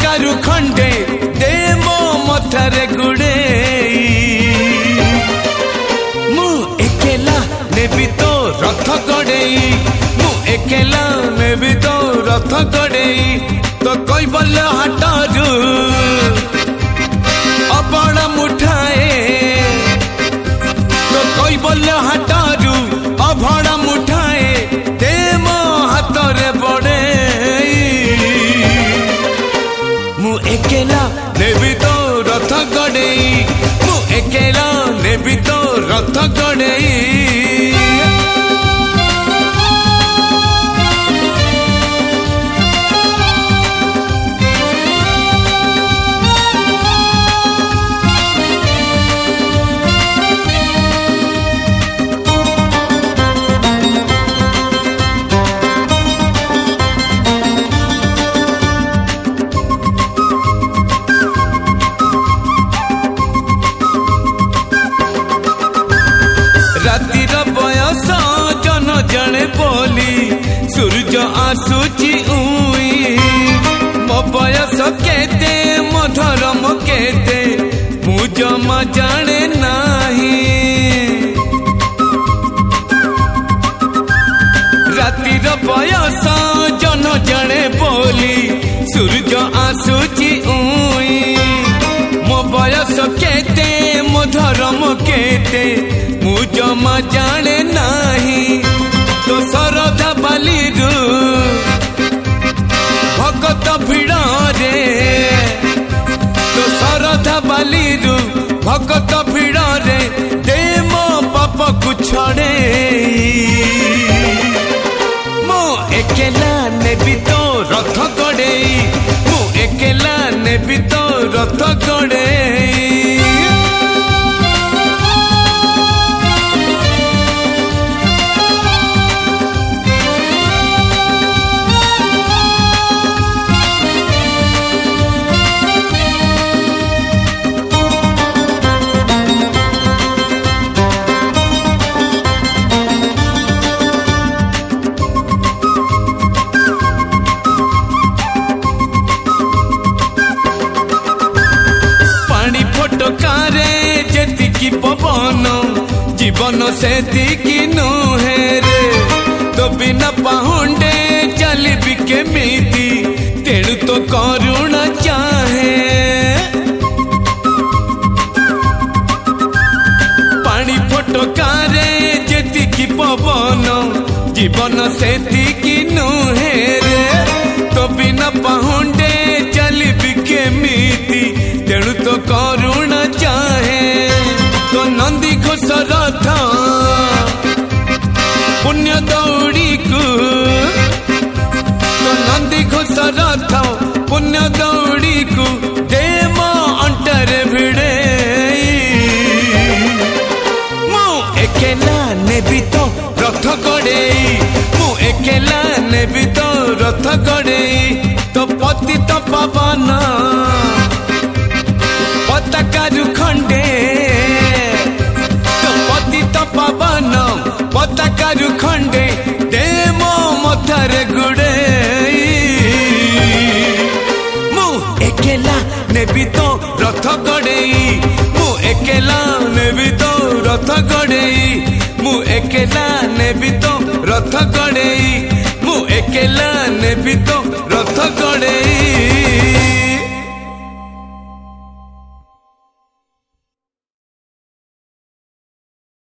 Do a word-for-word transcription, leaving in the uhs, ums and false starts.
पताकारू खंडे दे मो मथारे गुड़ेई मु एकेला नेबी तो रथ गड़ेई मु एकेला नेबी तो रथ गड़ेई तो कोई बल हाटरू अबड़ा मुठाए तो कोई बल हाटरू अभड़ा मुठाए दे मो हाथरे बड़े मु एकेला नेबी तो रथ गड़ेई मु एकेला नेबी तो रथ गड़ेई रातिर बयस जन जने बोली सूरज आसुची उई मो बयस केते मो धर्म केते मु जमा जाने नाही रातिर बयस जन जने बोली सूरज आसुची उई मो बयस केते मो धर्म केते मु जमा जाने नाही तो सरधा बालीरू भगत भिड़ रे तो सरधा बालीरू भगत भिड़ रे दे मो पाप को छड़े मो एकेला नेबी तो रथ गड़ेई मु एकेला नेबी तो रथ गड़ेई टोकारे जेतिकी पवन जीवन सेतिकी नुहे रे तो बिना पाहुंडे चलिबी केमिति तेणु तो करुणा चाहे पानी फोटोकारे जेतिकी पवन जीवन सेतिकी नुहे रे तो बिना पाहुंडे चलिबी केमिति तेणु तो करुणा चाहे तो नंदी घोष रथ पुण्य दौड़ी को तो नंदी घोष रथ पुण्य दौड़ी को दे मो अंटरे भिड़े मु एकेला नेबी तो रथ गड़ेई मु एकेला नेबी तो रथ गड़ेई तो पतित पावन पताकारू खंडे तो पतित पावन पताकारू खंडे दे मो मथारे गुड़ेई मु एकेला नेबी तो रथ गड़ेई मु एकेला नेबी तो रथ गड़ेई मु एकेला नेबी तो रथ गड़ेई मु एकेला नेबी तो रथ गड़ेई।